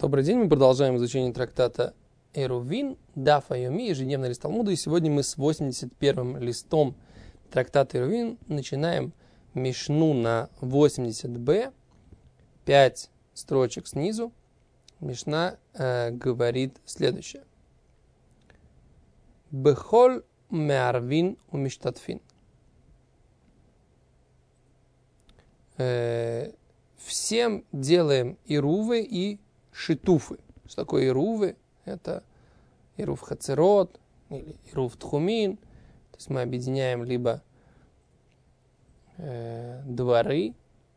Добрый день, мы продолжаем изучение трактата Эрувин, Даф Айоми, ежедневный лист Талмуда. И сегодня мы с 81-м листом трактата Эрувин начинаем Мишну на 80б, 5 строчек снизу. Мишна говорит следующее. Бехоль меарвин умиштатфин. Всем делаем ирувы и шитуфы. Что такое ирувы? Это ирув хацерот или ирув тхумин. То есть мы объединяем либо дворы,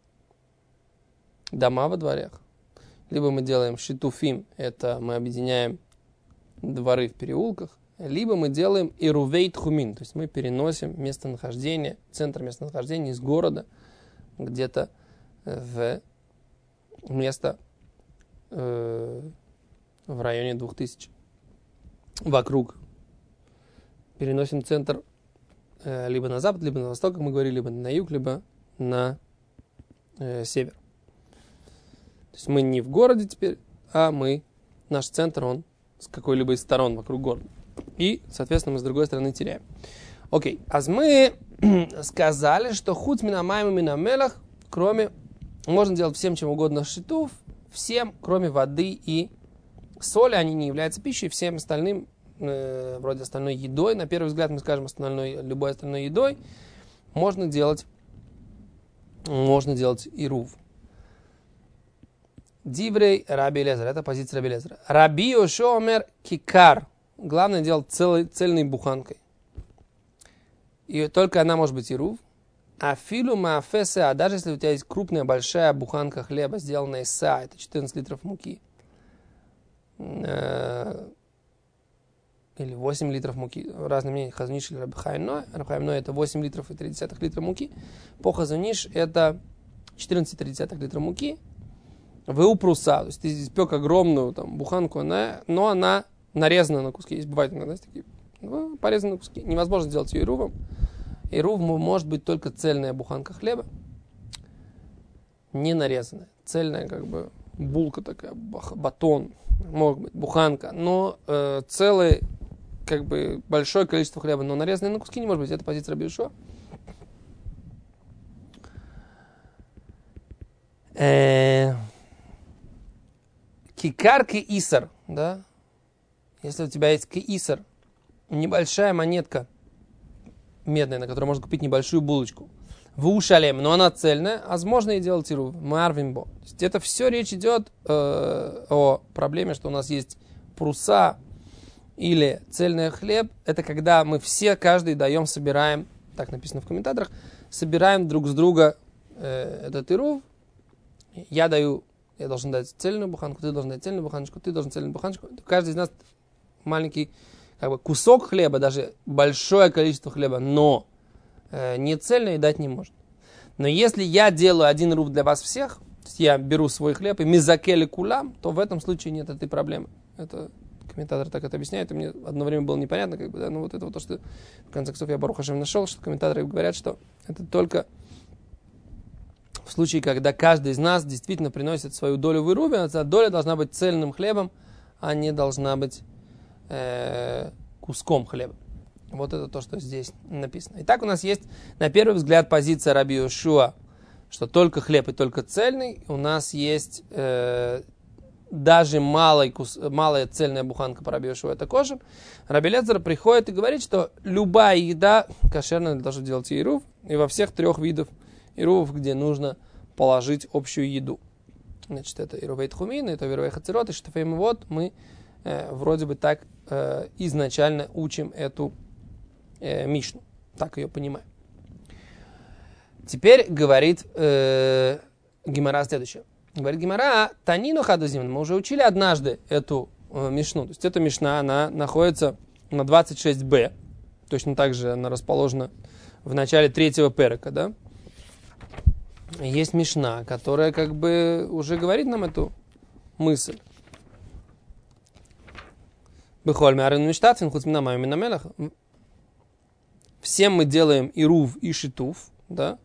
дома во дворах, либо мы делаем шитуфим, это мы объединяем дворы в переулках, либо мы делаем ирувей тхумин, то есть мы переносим местонахождение, центр местонахождения из города где-то в место в районе 2000. Вокруг переносим центр либо на запад, либо на восток, как мы говорили, либо на юг, либо на север. То есть мы не в городе теперь, а наш центр, он с какой-либо из сторон вокруг города. И, соответственно, мы с другой стороны теряем. Окей, а мы сказали, что худ минамаем и минамелах, кроме, можно делать всем чем угодно шитуф, всем, кроме воды и соли, они не являются пищей, всем остальным, вроде остальной едой, на первый взгляд мы скажем любой остальной едой, можно делать ирув. Диврей Раби Элиэзер, это позиция Раби Элиэзера. Раби Йошуа омер кикар, главное делать цельной буханкой. И только она может быть ирув. А филу маафеса, даже если у тебя есть крупная, большая буханка хлеба, сделанная из са, это 14 литров муки, или 8 литров муки, разные мнения, Хазуниш или Раби Хаим Ной, это 8 литров и 0,3 литра муки, по Хазуниш это 14,3 литра муки, в упруса, то есть ты испек огромную буханку, но она нарезана на куски, есть бывает иногда такие, порезаны на куски, невозможно сделать ее ирувом. Ирув может быть только цельная буханка хлеба, не нарезанная. Цельная булка такая, батон, может быть буханка, но целое большое количество хлеба, но нарезанное на куски не может быть. Это позиция Раби Йошуа. Кикар кеисар, да? Если у тебя есть кеисар, небольшая монетка медная, на которой можно купить небольшую булочку. В ушалем, но она цельная, возможно и делать ирув. Марвинбо. То есть это все речь идет о проблеме, что у нас есть пруса или цельный хлеб. Это когда мы каждый собираем, так написано в комментаторах, собираем друг с друга этот ирув. Я должен дать цельную буханку, ты должен дать цельную буханочку, ты должен цельную буханочку. Каждый из нас маленький кусок хлеба, даже большое количество хлеба, но не цельное дать не может. Но если я делаю один ирув для вас всех, то есть я беру свой хлеб и мизакели кулам, то в этом случае нет этой проблемы. Это комментатор так это объясняет, и мне одно время было непонятно, но вот это вот то, что в конце концов я Барух Ашем нашел, что комментаторы говорят, что это только в случае, когда каждый из нас действительно приносит свою долю в ируве, эта доля должна быть цельным хлебом, а не должна быть куском хлеба. Вот это то, что здесь написано. Итак, у нас есть на первый взгляд позиция Раби Йошуа, что только хлеб и только цельный. У нас есть даже малая цельная буханка по Раби Йошуа, это кошер. Раби Элиэзер приходит и говорит, что любая еда кошерная для того, чтобы делать ирув, и во всех 3 видах ирувов, где нужно положить общую еду. Значит, это ирувей тхумин, это ирувей хацерот, и штафейм вот мы вроде бы так изначально учим эту Мишну. Так ее понимаем. Теперь говорит Гемара следующее. Говорит Гемара, Танину хадазим. Мы уже учили однажды эту Мишну. То есть эта Мишна, она находится на 26б. Точно так же она расположена в начале 3-го перека, да? Есть Мишна, которая уже говорит нам эту мысль. Всем мы делаем ирув и шитуф, да,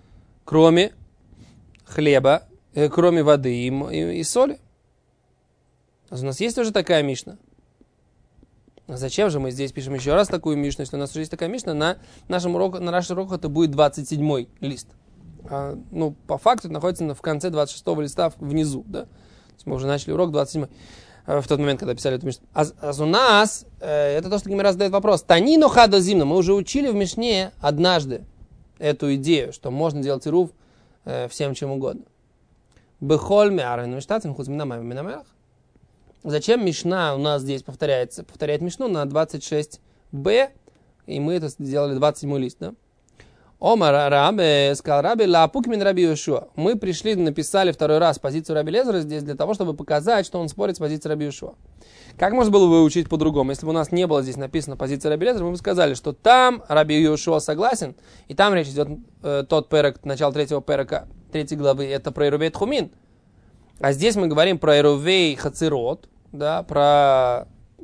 кроме хлеба, кроме воды и соли. У нас есть уже такая Мишна. Зачем же мы здесь пишем еще раз такую Мишну, если у нас уже есть такая Мишна, на нашем уроке это будет 27-й лист. По факту это находится в конце 26-го листа внизу, да? То есть мы уже начали урок 27-й, в тот момент, когда писали эту Мишну. А у нас, это то, что Гемара задает вопрос, Танино хадо зимно, мы уже учили в Мишне однажды эту идею, что можно делать ирув всем чем угодно. Бехоль меарвин миштатим хузминамай минамерах. Зачем Мишна у нас здесь повторяет Мишну на 26b, и мы это сделали 27 лист, да? Омар Раби, сказал Раби, лапукмин Раби Йошуа. Мы пришли, написали второй раз позицию Раби Лезера здесь для того, чтобы показать, что он спорит с позицией Раби Йошуа. Как можно было выучить по-другому? Если бы у нас не было здесь написано позиция Раби Лезера, мы бы сказали, что там Раби Йошуа согласен, и там речь идет тот перек, начало 3 перека, 3 главы, это про Ирувей Тхумин. А здесь мы говорим про Ирувей Хацирот, да,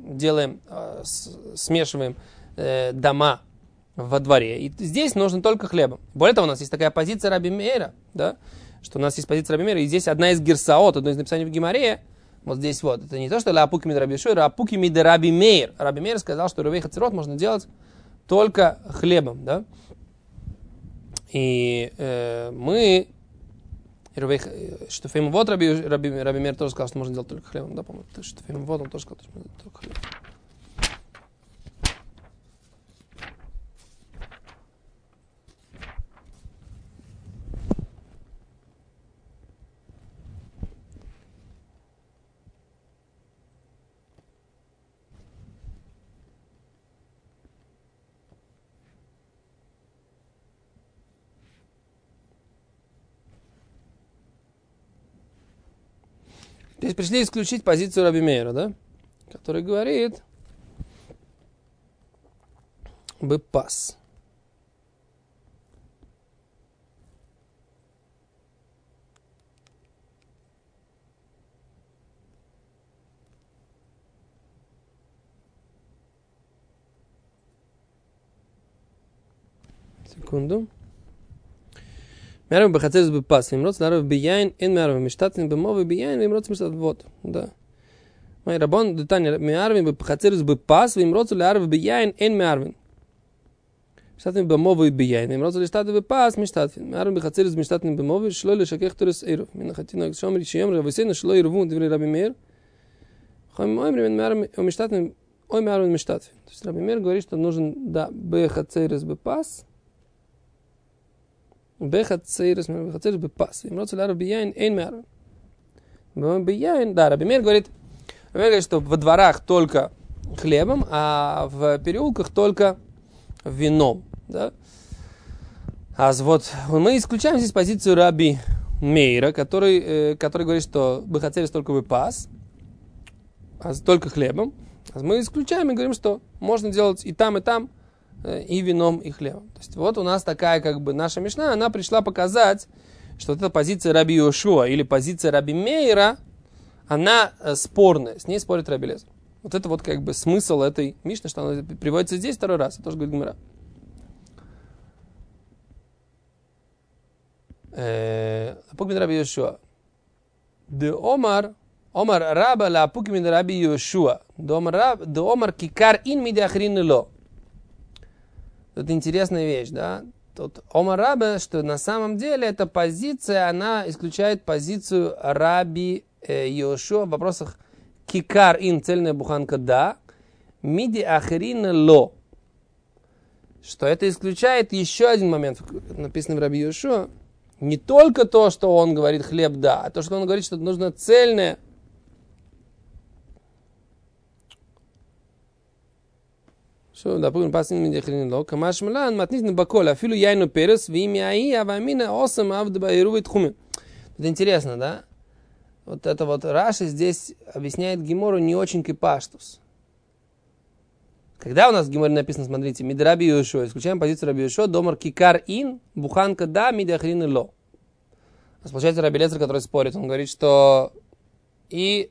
смешиваем дома во дворе. И здесь нужно только хлебом. Более того, у нас есть такая позиция Раби Мейра, да, что у нас есть позиция Раби Мейра, и здесь одна из герсаот, одно из написаний в Гемаре, вот здесь вот, это не то, что лапуки мид Раби Йошуа, лапуки мид Раби Мейр. Раби Мейр сказал, что Ирувей Хацирот можно делать только хлебом, да. И мы Штуфим вот Раби Мейр тоже сказал, что можно делать только хлебом, да, по-моему. Штуфим вот он тоже сказал, что можно делать только хлебом. Здесь пришли исключить позицию Раби Мейра, да? Который говорит бепас. Секунду. Мяров бахацерис бепас, вимроц ларов бияин, ин мяров миштатин бемовы бияин, вимроц миштат, вот, да. Мой рабон, детание, мяров бахацерис бепас, вимроц ларов бияин, ин мярвин. Миштатин бемовы бияин, вимроц лиштат бепас, миштатин. Мяров бахацерис миштатин бемовы, шло лишакех турис эйров. Минахатина, шомри, чием, рависейна, шло ирвун, дивли Раби Мейр. Хом оймрин, мяров миштатин, ой мярвин миштатин. То есть Раби Мейр говорит, что нужен, да, бахацерис бепас, бехацерис бепас. Им роцу ларов бияин эйн мяр. Бияин, да, Раби Мейр говорит, что во дворах только хлебом, а в переулках только вином, да. А вот мы исключаем здесь позицию Раби Мейра, который говорит, что бехацерис только бепас, а только хлебом. А мы исключаем и говорим, что можно делать и там, и вином, и хлебом. То есть вот у нас такая как бы наша Мишна, она пришла показать, что вот эта позиция Раби Йошуа или позиция Раби Мейра, она спорная, с ней спорит Раби Лезер. Вот это вот как бы смысл этой Мишны, что она приводится здесь второй раз, это тоже говорит Гемара. Лапукмин Раби Йошуа. Де Омар Раба лапукмин Раби Йошуа. Де Омар кикар ин миди ахрин ло. Это интересная вещь, да? Тут Омар Раба, что на самом деле эта позиция, она исключает позицию Раби Йошуа в вопросах кикар ин, цельная буханка, да, миди ахрин ло. Что это исключает еще один момент, написанный в Раби Йошуа. Не только то, что он говорит хлеб, да, а то, что он говорит, что нужно цельное. Что, допустим, пасин миди ахрин ло, камаш млан, матнит бакола, афилу яйну перес, вимя аи, авамина осам авдба ирувей тхумин. Это интересно, да? Вот это вот Раши здесь объясняет Гемору не очень кипаштус. Когда у нас в Геморе написано, смотрите, мид Раби Йошуа, исключаем позицию Раби Йошуа, домар кикар ин, буханка да, миди ахрин ло. Получается Раби Лезер, который спорит, он говорит, что и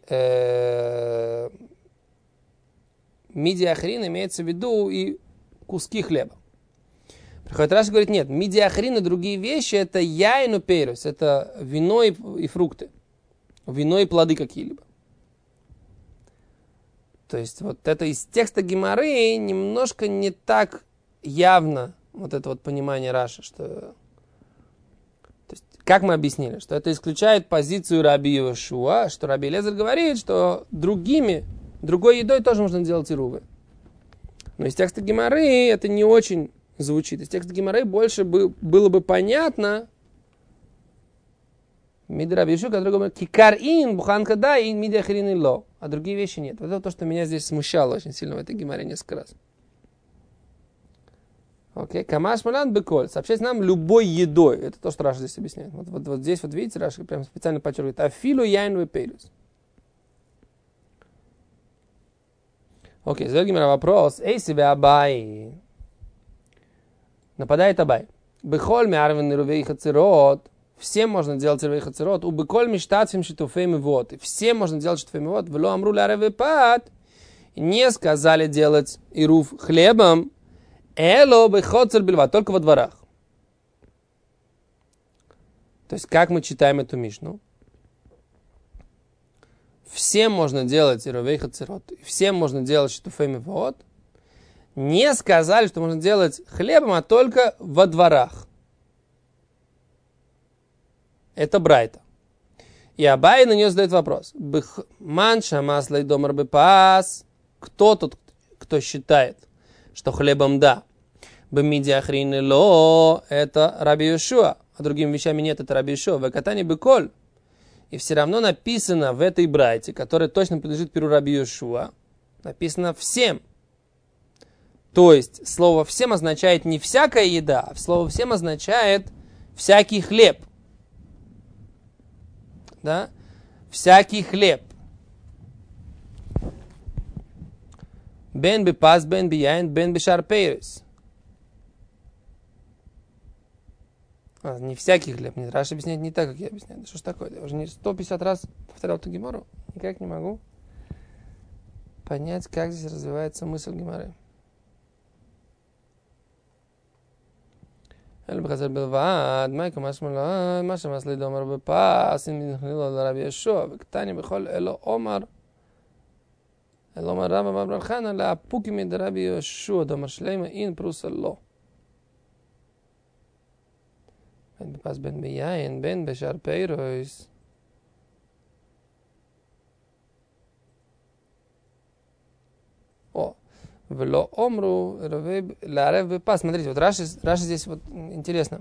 миди ахрин имеется в виду и куски хлеба. Приходит Раши и говорит, нет, миди ахрин и другие вещи, это яйну перус, это вино и фрукты. Вино и плоды какие-либо. То есть вот это из текста Гемары немножко не так явно, вот это вот понимание Раши, что... То есть, как мы объяснили, что это исключает позицию Раби Йошуа, что Раби Элиэзер говорит, что другой едой тоже можно делать ирувы. Но из текста Гемары это не очень звучит. Из текста Гемары больше было бы понятно, Мида Раби Йошуа, который говорит, кикар ин, буханка да, ин мида ахрин и ло. А другие вещи нет. Вот это то, что меня здесь смущало очень сильно в этой Гемаре несколько раз. Окей, камаш малан беколь. Сообщать нам любой едой. Это то, что Раша здесь объясняет. Вот здесь, вот видите, Раша прям специально подчеркивает. Афилу яйн вепейлюс. Окей, задает Гемара вопрос. Эй, себя Абай. Нападает Абай. Бехоль мярвен нерувей хацерот. Всем можно делать рувей хацерот. У беколь миштатфим шитуфейми вот. Всем можно делать шитуфейми вот. Вло амру ля ревепат. Не сказали делать ирув хлебом. Эло бехоцер бельва. Только во дворах. То есть, как мы читаем эту мишну? Всем можно делать рувей хацерот. Всем можно делать шитуфейми вот. Не сказали, что можно делать хлебом, а только во дворах. Это Брайта. И Абай на нее задает вопрос. Манша маслай домар бепас. Кто тот, кто считает, что хлебом да? Бемиди ахрин ло. Это Раби Йошуа. А другими вещами нет, это Раби Йошуа. Векатани беколь. И все равно написано в этой Брайте, которая точно принадлежит перу Раби Йошуа, написано всем. То есть слово всем означает не всякая еда, а слово всем означает всякий хлеб. Да? Всякий хлеб. Бен бепас, бен бияйн, бен бешар пейрес. Не всякий хлеб. Нет, Раша объясняет не так, как я объясняю. Да что ж такое? Я уже 150 раз повторял эту гемору. Никак не могу понять, как здесь развивается мысль геморы. אלא בחצר בלבד, מייקה מה שמסלי דומר בפס, אם נכנילו לרבי ישוע, וקטני בכל אלו אומר רבא מבר חנא, לאפוקי מדרבי ישוע, דומר שלמה אין פרוסה לא. בן בפס בן ביין, בן בשאר פיירויס. О. Вло омру ларев бепас. Смотрите, вот Раши здесь вот интересно.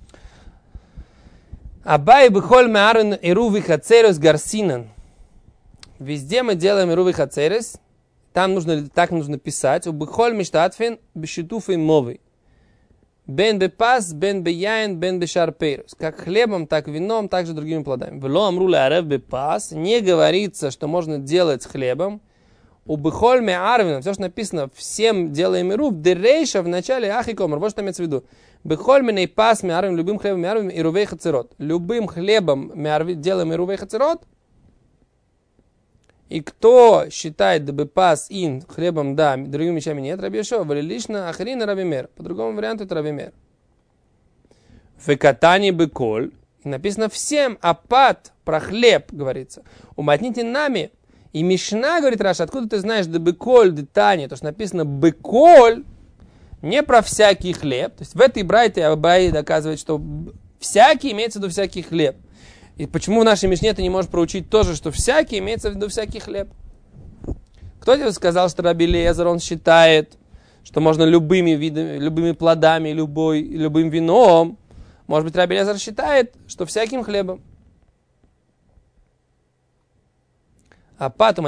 Абай бихоль меарен ируви хацерес гарсинан. Везде мы делаем ируви хацерес. Там нужно писать. У бихоль миштатфин бешитуфей мовы. Бен бепас, бен бияйн, бен бешар пейрус. Как хлебом, так вином, так же другими плодами. Вло омру ларев бепас. Не говорится, что можно делать хлебом. У бихоль меарвина, все, что написано, всем делаем ирув, дерейша в начале ахикомар. Вот что имеется в виду. Бихоль миней пас меарвин, любым хлебом меарвин, ирувей хацерот. Любым хлебом делаем ирувей хацерот. И кто считает дебепас ин хлебом да, другими вещами нет, Раби Йошуа, валилишна ахрина Раби Меир. По другому варианту это Раби Меир. Векатани беколь. Написано всем, апат, про хлеб, говорится. Уматните нами. И Мишна, говорит Раша, откуда ты знаешь, да беколь, да тани, то, что написано беколь, не про всякий хлеб. То есть в этой брайте Абай доказывает, что всякий имеется в виду всякий хлеб. И почему в нашей Мишне ты не можешь проучить тоже, что всякий имеется в виду всякий хлеб? Кто тебе сказал, что Раби Элиэзер, он считает, что можно любыми видами, любыми плодами, любым вином? Может быть, Раби Элиэзер считает, что всяким хлебом. А потом,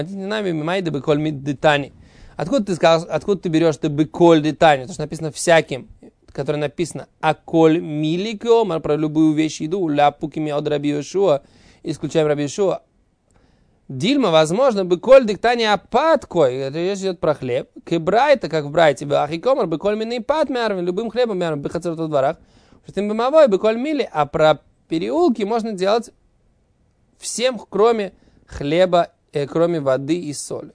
откуда ты сказал, откуда ты берешь ты беколь детани? То, что написано всяким, которое написано аколь миликио, про любую вещь еду, ляпукими от Раби Йошуа, исключаем Раби Йошуа. Дильма, возможно, беколь диктани апаткой, речь идет про хлеб, кебрайта, как в брайте, бахикомар, беколь мини пат мярвин, любым хлебом мярвин, бехацерот в дворах, что ты бемовой, беколь мили, а про переулки можно делать всем, кроме хлеба, кроме воды и соли.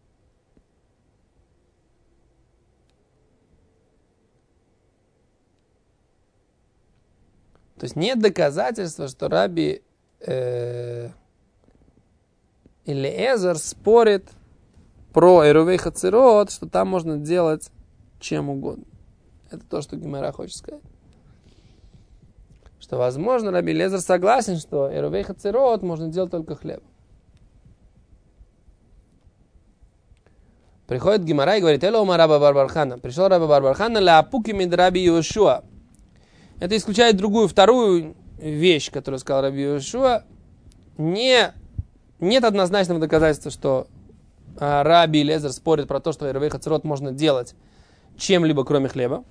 То есть нет доказательства, что Раби Элиэзер спорит про Эрувей Хацерот, что там можно делать чем угодно. Это то, что Гемара хочет сказать. Что, возможно, Раби Элиэзер согласен, что Эрувей Хацерот можно делать только хлебом. Приходит Гемара и говорит: «Эло ума Раба бар bar Хана». Пришел Раба бар bar Хана ля апуки мид Раби Йошуа. Это исключает вторую вещь, которую сказал Раби Йошуа. Нет однозначного доказательства, что Раби Элиэзер спорит про то, что Эрувей Хацерот можно делать чем-либо, кроме хлеба.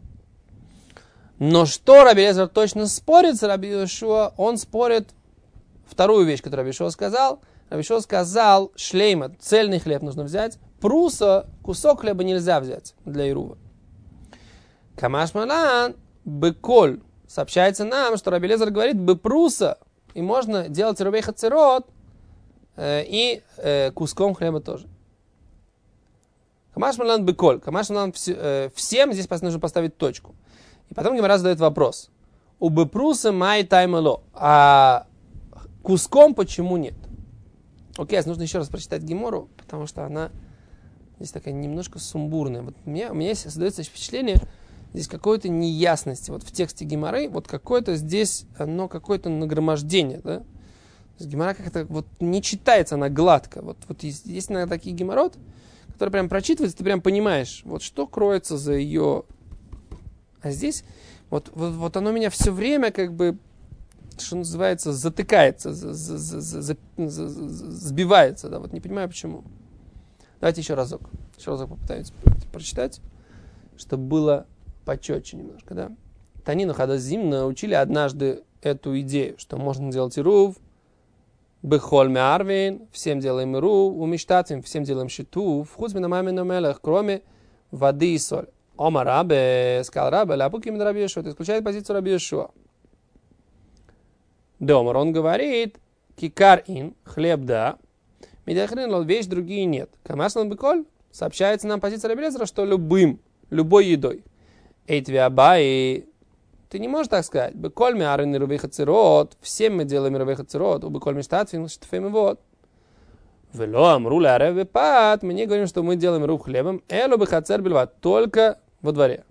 Но что Раби Элиэзер точно спорит с Раби Йошуа? Он спорит вторую вещь, которую Раби Йошуа сказал. Раби Йошуа сказал: шлейма, цельный хлеб нужно взять, пруса, кусок хлеба нельзя взять для ирува. Камаш малан беколь. Сообщается нам, что Раби Элиэзер говорит бепруса, и можно делать Эрувей Хацерот и куском хлеба тоже. Камаш малан беколь. Камаш малан всем, здесь нужно поставить точку. И потом Гемара задает вопрос: у бепруса май таймело, а куском почему нет? Окей, нужно еще раз прочитать Гемору, потому что она здесь такая немножко сумбурная. Вот у меня создается впечатление, здесь какой-то неясности. Вот в тексте Гемары, вот какое-то здесь, оно какое-то нагромождение, да? Гемара как-то вот не читается она гладко. Вот есть иногда такие геморот, которые прям прочитываются, ты прям понимаешь, вот что кроется за ее... А здесь вот оно меня все время как бы, что называется, затыкается, сбивается, да, вот не понимаю почему. Давайте еще разок попытаемся прочитать, чтобы было почетче немножко, да. Танину Хадазим научили однажды эту идею, что можно делать ирув, бехольме арвин, всем делаем ирув, умиштатвим, всем делаем шитув, хузмина мамину мелех, кроме воды и соли. Ома Рабе, сказал Рабе, ляпуки мид Раби Йошуа, это исключает позицию Раби Йошуа. Домар, он говорит, кикар ин, хлеб да, медиахрин лол, вещь другие нет. Камаслан беколь, сообщается нам позиция Раби Элиэзера, что любой едой. Эйтви абай, ты не можешь так сказать, беколь ми арин Эрувей Хацерот, всем мы делаем Эрувей Хацерот, у беколь ми штатфин, штфем и вот. Вело амру ля реве пат, мы не говорим, что мы делаем ирув хлебом, элу бехацер бельват, только во дворе.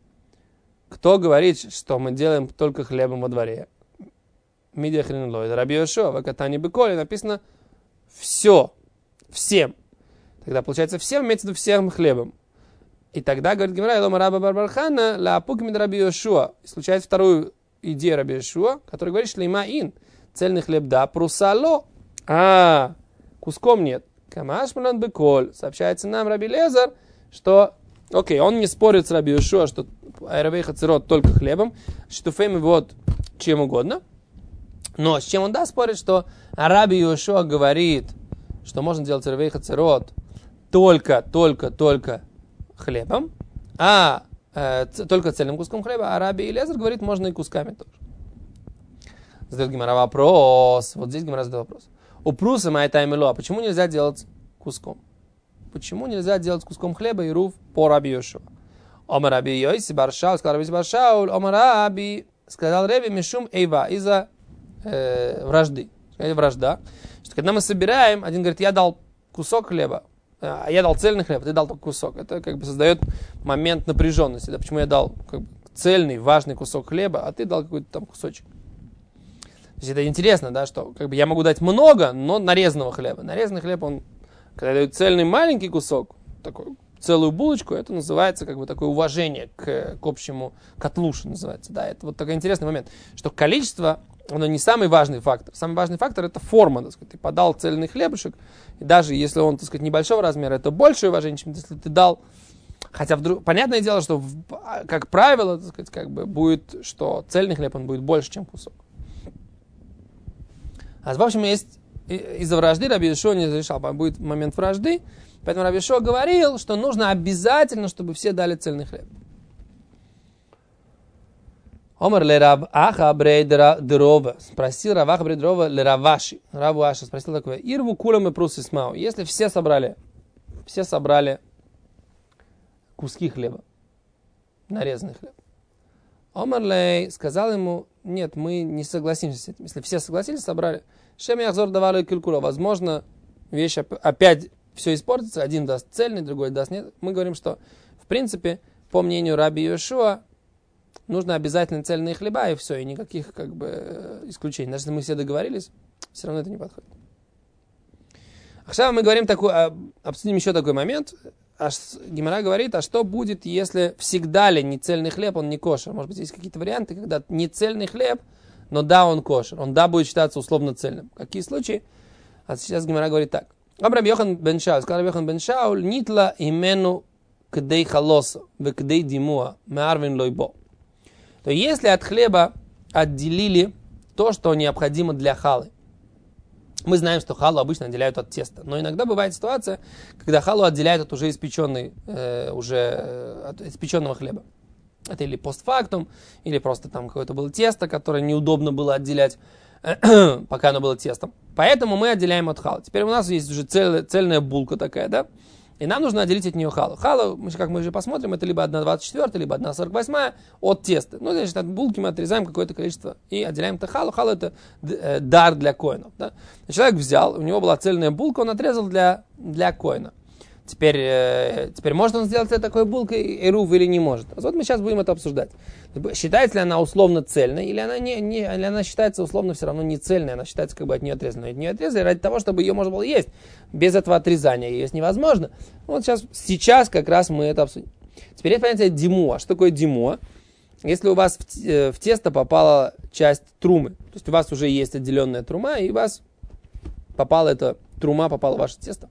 Кто говорит, что мы делаем только хлебом во дворе? Мидиахрин лой, Раби Йошуа, в катане беколе написано все, всем. Тогда получается всем, имеется в виду всем хлебом. И тогда, говорит Гемара, элома раба бар bar Хана, ля апуки мид Раби Йошуа. И случается вторую идею Раби Йошуа, который говорит, шлейма ин, цельный хлеб да, прусало, куском нет. Камаш малан беколь. Сообщается нам Раби Элиэзер, что, окей, он не спорит с Раби Йошуа, что Эрувей Хацерот только хлебом, штуфем и вот чем угодно. Но с чем он спорит, что Раби Йошуа говорит, что можно делать Эрувей Хацерот только хлебом, только цельным куском хлеба, а Раби Элиэзер говорит, можно и кусками тоже. Задает Гемара вопрос. Вот здесь Гемара задает вопрос. У пруса майтаймело, а почему нельзя делать куском? Почему нельзя делать куском хлеба ирув по Раби Йошуа? Омар Раби Йоси Баршаул, сказал Раби Йоси Баршаул, Омар Раби, сказал Раби Мишум Эйва, из-за вражды. Вражда. Что когда мы собираем, один говорит, я дал кусок хлеба, я дал цельный хлеб, ты дал только кусок. Это как бы создает момент напряженности. Да? Почему я дал как бы цельный, важный кусок хлеба, а ты дал какой-то там кусочек. То есть это интересно, да, что как бы я могу дать много, но нарезанного хлеба. Нарезанный хлеб, он, когда дает цельный маленький кусок, такой, целую булочку, это называется как бы такое уважение к общему котлу, что называется. Да, это вот такой интересный момент, что количество, оно не самый важный фактор. Самый важный фактор — это форма, так сказать. Ты подал цельный хлебушек, и даже если он, так сказать, небольшого размера, это большее уважение, чем если ты дал. Хотя, понятное дело, что, как правило, так сказать, как бы будет, что цельный хлеб, он будет больше, чем кусок. А в общем, есть из-за вражды Раби Йошуа не разрешал, будет момент вражды, поэтому Раби Йошуа говорил, что нужно обязательно, чтобы все дали цельный хлеб. Омар ле Рав Аха Брейдрова. Спросил Рав Аха Брейдрова ле Раваши. Раву Аша спросил такое. Ирву кулам и прус исмау. Если все собрали куски хлеба, нарезанный хлеб. Омар лей сказал ему, нет, мы не согласимся с этим. Если все согласились, собрали. Шем яхзор давали килкула. Возможно, вещь опять все испортится, один даст цельный, другой даст нет. Мы говорим, что в принципе, по мнению Раби Йошуа, нужно обязательно цельные хлеба, и все, и никаких как бы исключений. Даже если мы все договорились, все равно это не подходит. А сейчас мы говорим обсудим еще такой момент. Гемара говорит, а что будет, если всегда ли нецельный хлеб, он не кошер? Может быть, есть какие-то варианты, когда нецельный хлеб, но да, он кошер. Он да, будет считаться условно цельным. Какие случаи? А сейчас Гемара говорит так. Раби Йохан бен Шауль, сказал Раби Йохан бен Шауль, нитла имену кдей халоса, векдей димуа, меарвин лойбо. То если от хлеба отделили то, что необходимо для халы. Мы знаем, что халу обычно отделяют от теста. Но иногда бывает ситуация, когда халу отделяют от уже испеченного хлеба. Это или постфактум, или просто там какое-то было тесто, которое неудобно было отделять, пока оно было тестом. Поэтому мы отделяем от халу. Теперь у нас есть уже цельная булка такая, да? И нам нужно отделить от нее халу. Халу, как мы уже посмотрим, это либо 1,24, либо 1,48 от теста. Ну, значит, от булки мы отрезаем какое-то количество и отделяем это халу. Халу это дар для коинов. Да? Человек взял, у него была цельная булка, он отрезал для коина. Теперь может он сделать такой булкой эрув или не может. Вот мы сейчас будем это обсуждать. Считается ли она условно цельной, или или она считается условно все равно не цельной, она считается как бы от нее отрезанной. От нее отрезали ради того, чтобы ее можно было есть. Без этого отрезания есть невозможно. Вот сейчас как раз мы это обсудим. Теперь есть понятие димуа. Что такое димуа? Если у вас в тесто попала часть трумы, то есть у вас уже есть отделенная трума, и у вас трума попала в ваше тесто,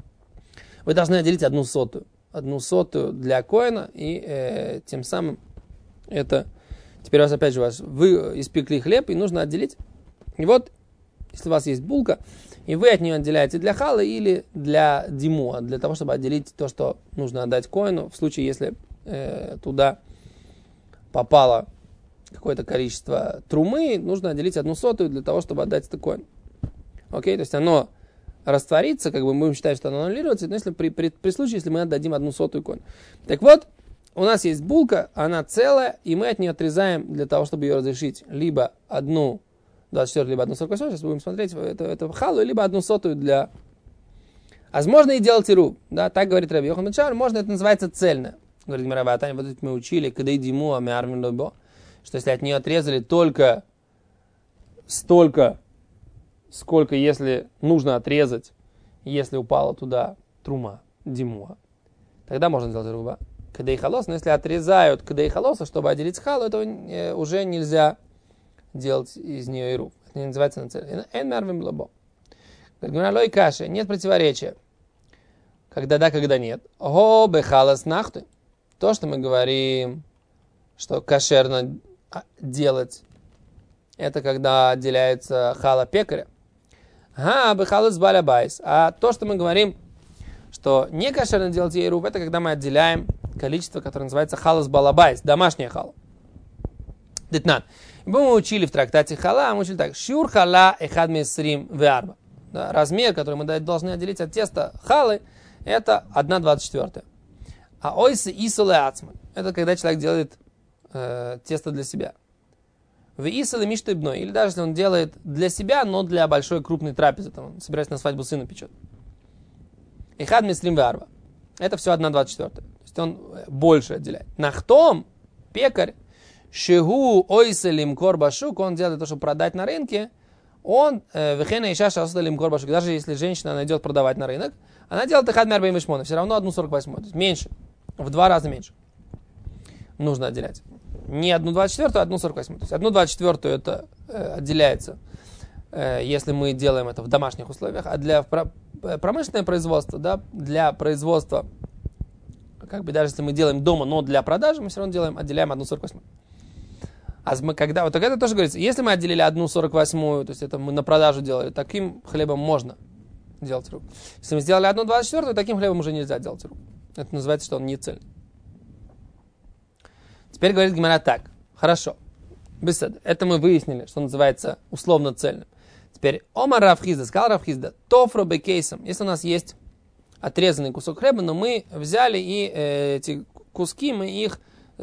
вы должны отделить 1/100. 1/100 для коина, и тем самым это... Теперь у вас опять же вы испекли хлеб, и нужно отделить. И вот, если у вас есть булка, и вы от нее отделяете для халы или для димуа, для того, чтобы отделить то, что нужно отдать коину, в случае, если туда попало какое-то количество трумы, нужно отделить 1/100 для того, чтобы отдать это коину. Окей, то есть оно растворится, как бы мы будем считать, что оно аннулируется, но если при случае, если мы отдадим 1/100 коину. Так вот, у нас есть булка, она целая, и мы от нее отрезаем для того, чтобы ее разрешить либо 1/24, либо 1/48, сейчас будем смотреть это халу, либо 1/100 для... Возможно и делать иру, да, так говорит Раби Йохан бен Шауль, можно, это называется цельное. Говорит Гемара Ватань, вот это мы учили, кдей димуа меарвин лойбо, что если от нее отрезали только столько, сколько если нужно отрезать, если упала туда трума, димуа, тогда можно сделать руба. Кдей халос, но если отрезают кдей халоса, чтобы отделить халу, это уже нельзя делать из нее иру. Это не называется на цель. Эн меарвин лойбо. Лой каши, нет противоречия. Когда да, когда нет. Го бехалас нахты. То, что мы говорим, что кошерно делать, это когда отделяется хала пекаря. Бехалас балябайс. А то, что мы говорим, что не кошерно делать ейрув, это когда мы отделяем количество, которое называется халас балабайс, домашняя хала. Детнан. Мы учили в трактате хала, мы учили так. Шюр хала эхад мисрим веарба. Размер, который мы должны отделить от теста халы, это 1/24. А ойсы исуле ацман. Это когда человек делает тесто для себя. В исуле миштыбной. Или даже если он делает для себя, но для большой крупной трапезы. Там, он собирается на свадьбу сына печет. Эхад мисрим веарба. Это все 1/24. То есть он больше отделяет. Нахтом пекарь шигу ойселим корбашук. Он делает то, чтобы продать на рынке. Он вехена иша шасудалим корбашук. Даже если женщина найдет продавать на рынок, она делает эхад мярбей мишмона. Все равно 1/48. То есть меньше. В 2 раза меньше. Нужно отделять. Не 1/24, а 1/48. То есть 1/24 это отделяется, если мы делаем это в домашних условиях. А для промышленного производства, да, для производства, как бы даже если мы делаем дома, но для продажи, мы все равно отделяем 1/48. А мы когда, вот так это тоже говорится, если мы отделили 1/48, то есть это мы на продажу делали, таким хлебом можно делать рук. Если мы сделали 1/24, таким хлебом уже нельзя делать рук. Это называется, что он не цельный. Теперь говорит Гемара так. Хорошо. Беседа. Это мы выяснили, что называется условно цельным. Теперь Омар Рав Хизда, сказал Рав Хизда, тофро бекейсом. Если у нас есть отрезанный кусок хлеба, но мы взяли и эти куски, мы их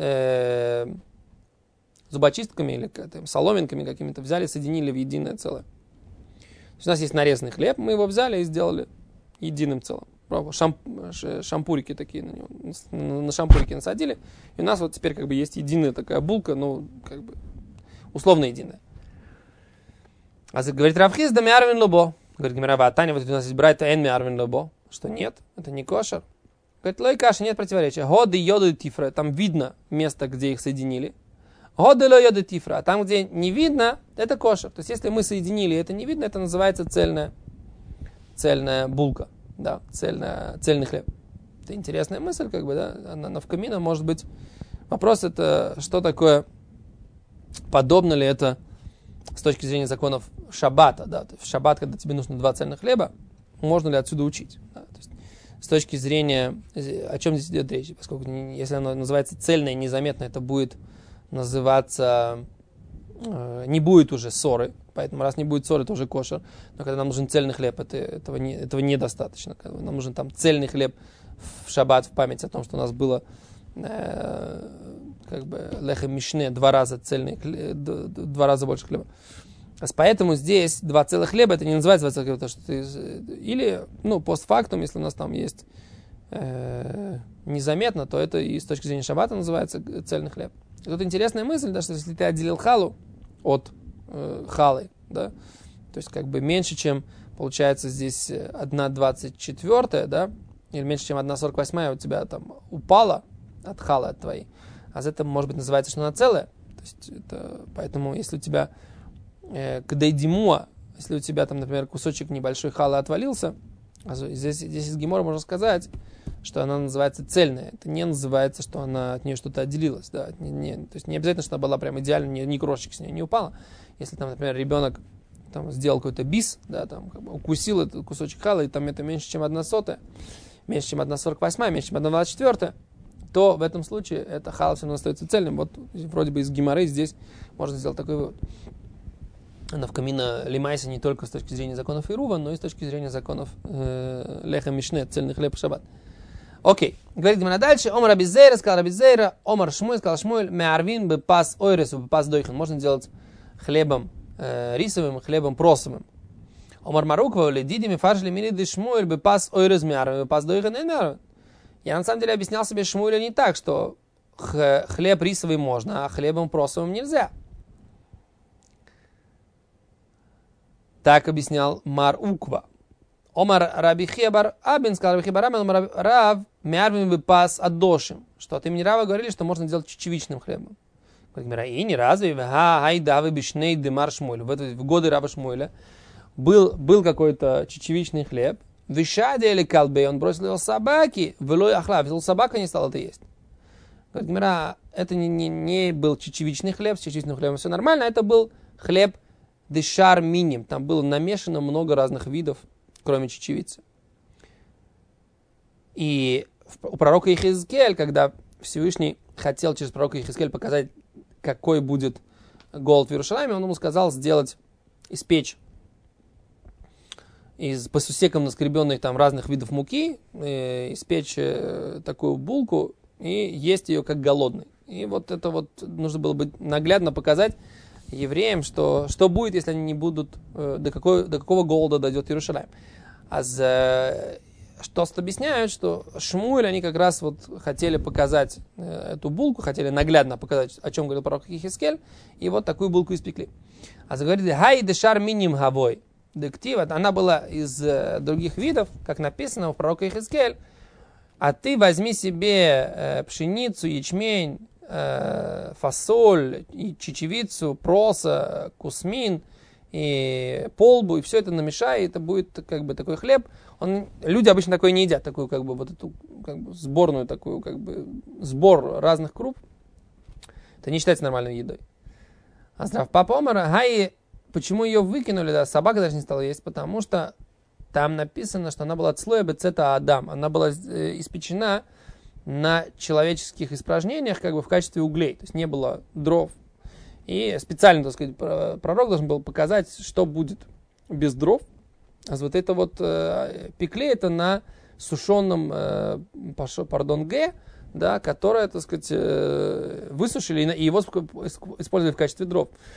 зубочистками или соломинками какими-то взяли, соединили в единое целое. То есть у нас есть нарезанный хлеб, мы его взяли и сделали единым целым. шампурики такие на него, на шампурики насадили. И у нас вот теперь как бы есть единая такая булка, ну, как бы условно единая. А говорит Рав Хизда миарвин лобо. Говорит Гемара, а Таня, вот у нас есть брайта эн миарвин лобо. Что нет, это не кошер. Говорит, лой каши, нет противоречия. Годы йоды тифра, там видно место, где их соединили. Годы лой йоды тифра, а там, где не видно, это кошер. То есть, если мы соединили, это не видно, это называется цельная булка, да, цельный хлеб. Это интересная мысль, как бы, да, она навкамина, может быть. Вопрос это, что такое, подобно ли это с точки зрения законов шаббата, да, то есть в шаббат, когда тебе нужно 2 цельных хлеба, можно ли отсюда учить, да? То есть, с точки зрения, о чем здесь идет речь, поскольку если оно называется цельное, незаметно, это будет называться, не будет уже ссоры, поэтому раз не будет ссоры, это уже кошер, но когда нам нужен цельный хлеб, этого недостаточно, нам нужен там цельный хлеб в шаббат в память о том, что у нас было как бы лехем мишне, 2 раза цельный, 2 раза больше хлеба. Поэтому здесь 2 целых хлеба, это не называется 2 целых хлеба, потому что или, ну, постфактум, если у нас там есть незаметно, то это и с точки зрения шаббата называется цельный хлеб. И тут интересная мысль, да, что если ты отделил халу от халы, да, то есть как бы меньше, чем получается здесь 1/24, да, или меньше, чем 1/48 у тебя там упала от халы, от твоей, а это, может быть, называется, что она целая. То есть это, поэтому, если у тебя кдейдимуа, если у тебя там, например, кусочек небольшой халы отвалился, здесь из гемора можно сказать, что она называется цельная. Это не называется, что она от нее что-то отделилось. Да? То есть не обязательно, что она была прям идеально, ни крошечек с нее не упала. Если там, например, ребенок там, сделал какой-то бис, да, там, как бы укусил этот кусочек халы, и там это меньше, чем 1/100, меньше, чем 1/48, меньше, чем 1/24, то в этом случае эта хала все равно остается цельным. Вот вроде бы из геморы здесь можно сделать такой вывод. Навкамина лимайса не только с точки зрения законов Ирува, но и с точки зрения законов леха мишне, цельный хлеб шаббат. Окей. Говорит Гемара дальше. Омар Абизейра, сказал Абизейра, Омар Шмуэль, сказал Шмуэль, меарвин бы пас ойресу, бы пас дойхан. Можно делать хлебом рисовым, хлебом просовым. Омар Маруква, ледидими фаршли мириды Шмуэль, бы пас ойрес меарвин, бы пас дойхан и меарвин. Я на самом деле объяснял себе Шмуэля не так, что хлеб рисовый можно, а хлебом просовым нельзя. Так объяснял Мар Уква. Омар Раби Хебар Абин, сказал Раби Хебар Абин, Рав мярвим выпас отдошим. Что от имени Рава говорили, что можно делать чечевичным хлебом. Говорит, и не разве? Хайдавы бишней демар Шмуэль. В годы Раба Шмуэля был какой-то чечевичный хлеб. Вишаде или калбей, он бросил его собаке, велой ахла, взял собака, не стал это есть. Говорит, это не был чечевичный хлеб, с чечевичным хлебом все нормально, это был хлеб дешар миним, там было намешано много разных видов, кроме чечевицы. И у пророка Ихискель, когда Всевышний хотел через пророка Ихискель показать, какой будет голод в Иерусалиме, он ему сказал испечь из по сусекам наскребенных там разных видов муки, испечь такую булку и есть ее как голодный. И вот это вот нужно было бы наглядно показать евреям, что будет, если они не будут, до какого голода дойдет Иерусалим. Что объясняют, что Шмуэль, они как раз вот хотели показать эту булку, хотели наглядно показать, о чем говорил пророк Ихискель, и вот такую булку испекли. Говорит, хай дешар миним гавой. Дектива, она была из других видов, как написано у пророка Ихискель, а ты возьми себе пшеницу, ячмень, фасоль, и чечевицу, проса, кусмин, и полбу, и все это намешай, и это будет как бы такой хлеб. Люди обычно такое не едят, такую как бы вот эту как бы сборную такую как бы сбор разных круп. Это не считается нормальной едой. А здрав папа Омара, почему ее выкинули, да, собака даже не стала есть, потому что там написано, что она была цлоя бецета адам, она была испечена на человеческих испражнениях как бы в качестве углей, то есть не было дров. И специально, так сказать, пророк должен был показать, что будет без дров. А вот это вот пекли это на сушеном, ге, да, которое, так сказать, высушили и его использовали в качестве дров.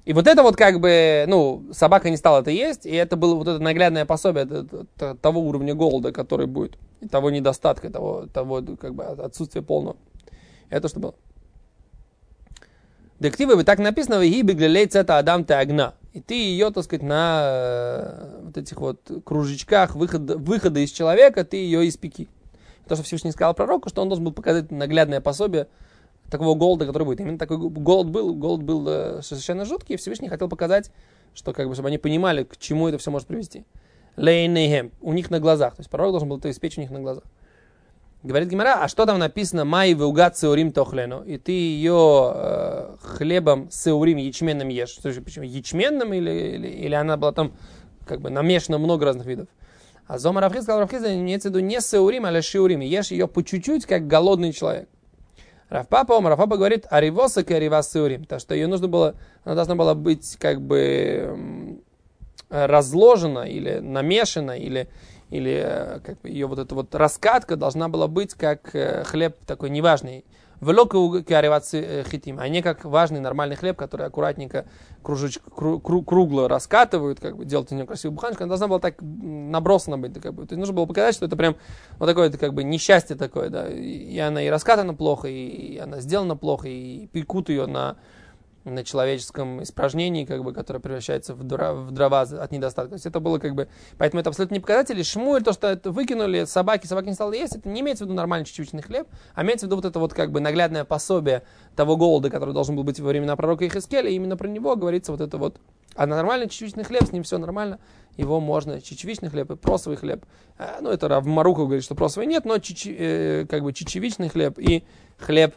И вот это вот как бы, ну, собака не стала это есть, и это было вот это наглядное пособие того уровня голода, который будет, и того недостатка, того как бы отсутствия полного. Это что было? Дективы, вы так написано, вы гибеглей цета адам ты огна. И ты ее, так сказать, на вот этих вот кружечках выхода из человека, ты ее испеки. То, что Всевышний сказал пророку, что он должен был показать наглядное пособие такого голода, который будет. Именно такой голод был совершенно жуткий, и Всевышний хотел показать, что, как бы, чтобы они понимали, к чему это все может привести. Лейнейхем, у них на глазах. То есть пророк должен был это испечь у них на глазах. Говорит Гемара, а что там написано? Май веугат сеурим тохлену. И ты ее хлебом сеурим, ячменным ешь. Почему? Ячменным или она была там как бы намешана много разных видов? А Зома Рафхиз сказал, имеется в виду не сеурим, а шиурим. Ешь ее по чуть-чуть, как голодный человек. Рафпапа говорит, аривоса каривас сеурим. То, что ее она должна была быть как бы разложена или намешана, или как бы ее вот эта вот раскатка должна была быть как хлеб такой неважный. А не как важный нормальный хлеб, который аккуратненько кругло раскатывают, как бы делают из нее красивую буханочку. Она должна была так набросана быть. Как бы. То есть нужно было показать, что это прям вот такое как бы несчастье такое. Да. И она и раскатана плохо, и она сделана плохо, и пекут ее на человеческом испражнении, как бы, которое превращается в дрова от недостатка. То есть это было как бы... Поэтому это абсолютно не показатель. И Шмуэль, то, что это выкинули собаки не стало есть, это не имеется в виду нормальный чечевичный хлеб, а имеется в виду вот это вот как бы наглядное пособие того голода, который должен был быть во времена пророка Ихискеля, и именно про него говорится вот это вот. А нормальный чечевичный хлеб, с ним все нормально, его можно, чечевичный хлеб и просовый хлеб. Ну, это Рав Марухов говорит, что просовый нет, но как бы чечевичный хлеб и хлеб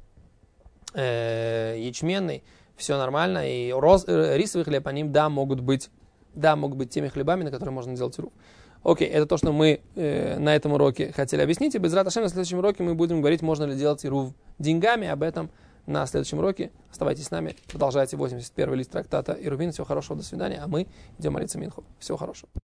ячменный, все нормально, и рисовый хлеб, они, могут быть теми хлебами, на которые можно делать руф. Окей, это то, что мы на этом уроке хотели объяснить, и без Рат-Ашем на следующем уроке мы будем говорить, можно ли делать руф деньгами, об этом на следующем уроке. Оставайтесь с нами, продолжайте 81-й лист трактата Ирувин. Всего хорошего, до свидания, а мы идем молиться Минху. Всего хорошего.